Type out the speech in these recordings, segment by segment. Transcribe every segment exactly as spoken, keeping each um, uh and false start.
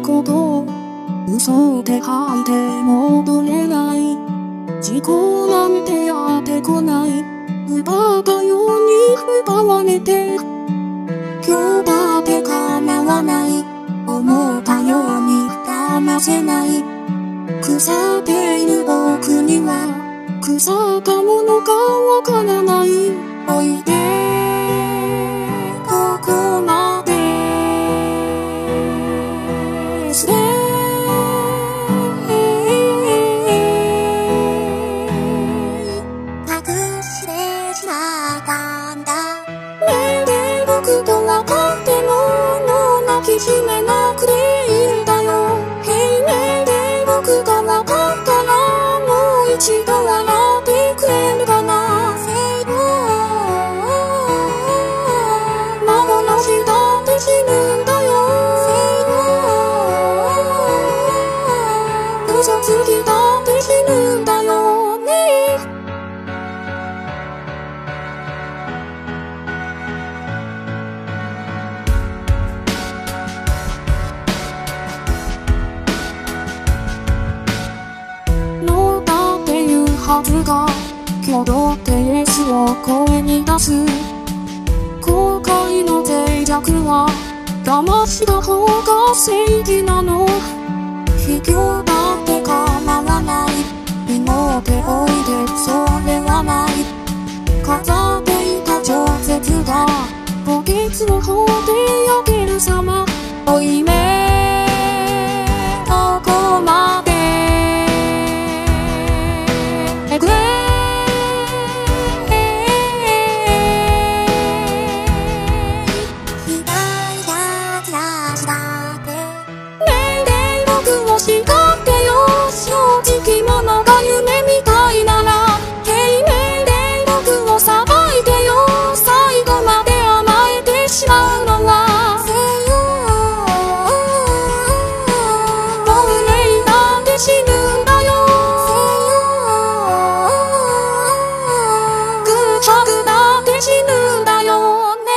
いこと嘘で吐いて戻れない。事故なんてやってこない。奪ったように奪われて今日だって構わない。思ったように騙せない。腐っている僕には腐ったものかわからない。おいでここまでですね。隠してしまったんだ。ねえで僕と分かってももう泣きしめなくていいんだよ。へいねえで僕が分かったらもう一度笑ってくれるかな。幻だって死ぬんだよ。嘘つきだって死ぬんだよね。ノーだっていうはずが挙動ってイエスを声に出す。後悔の脆弱は騙した方が正義なの。卑怯だって構わない。祈っておいてそれはない。飾っていた超絶が墓穴を放って焼ける様。負い目どこまでえぐれ叱ってよ正直者が夢みたいなら。平面で僕を裁いてよ最後まで甘えてしまうのはもうねなんで死ぬんだよ。ぐはぐだって死ぬんだよね。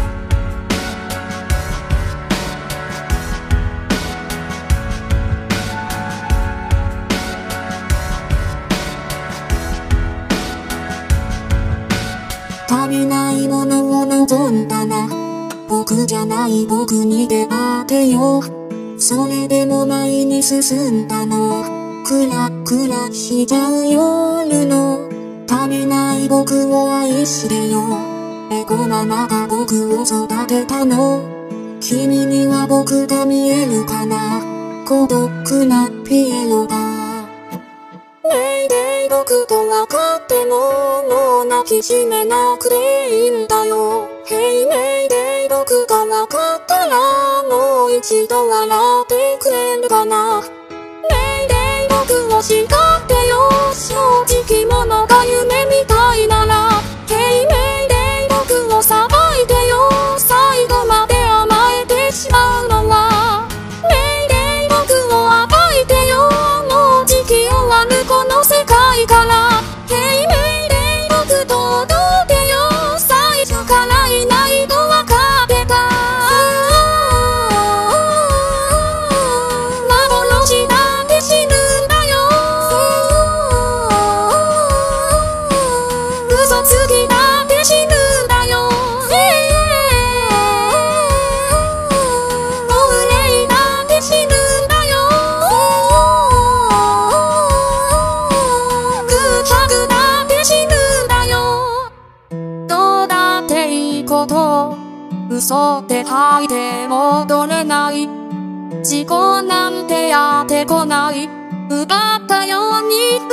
足りないものを望んだな。僕じゃない僕に出会ってよ。それでも前に進んだの。クラクラしちゃう夜の足りない僕を愛してよ。エゴママが僕を育てたの。君には僕が見えるかな。孤独なピエロがねえで僕と分かってももう泣きしめなくていいんだよ。へいねえで僕が分かったらもう一度笑ってくれるかな。ねえで僕を叱ってよ正直者が夢みたいなら。へいねえで僕を裁いてよ最後まで甘えてしまうのはねえで僕を暴いてよもう時期終わるこの世界から。へいねえで僕と踊ってよ最初からいないと分かってた。幻だって死ぬんだよ。嘘つきだって死ぬんだよ。もう霊だって死ぬんだよ。ぐはぐだって死ぬんだよ。どうだっていいこと嘘で吐いて戻れない。事故なんてやってこない。奪ったように